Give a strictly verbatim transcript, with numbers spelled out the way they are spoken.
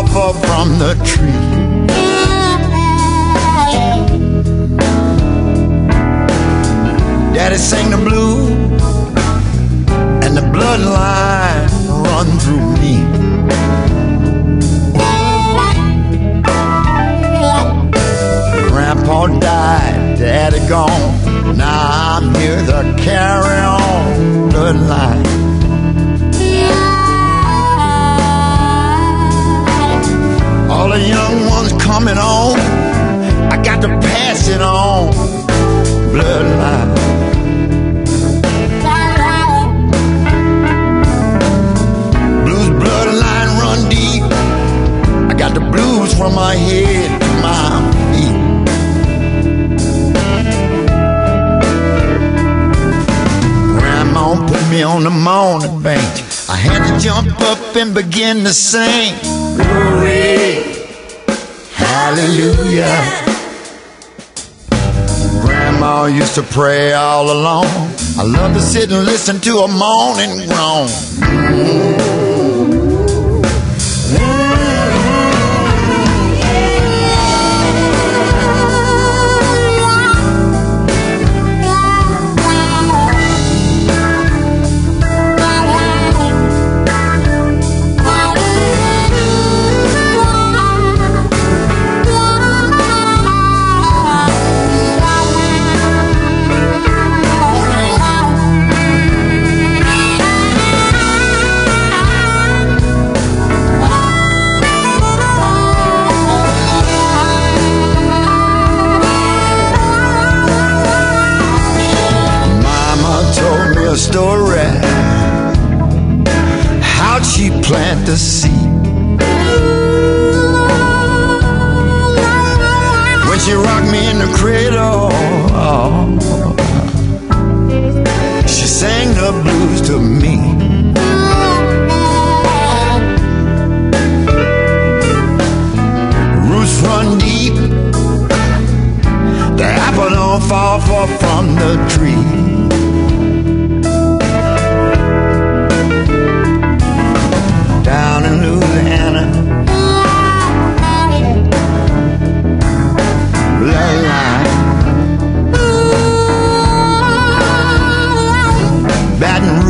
far from the tree. Daddy sang the blues, and the bloodline run through me. Grandpa died, Daddy gone. Now I'm here to carry on bloodline. All the young ones coming on, I got to pass it on bloodline. Blues bloodline run deep. I got the blues from my head to my feet. Grandma put me on the morning bench. I had to jump up and begin to sing. Glory, hallelujah. Grandma used to pray all alone. I love to sit and listen to a moan and groan. A story, how'd she plant the seed? When she rocked me in the cradle, oh, she sang the blues to me. Roots run deep, the apple don't fall far from the tree. Down in Louisiana, bloodline. Baton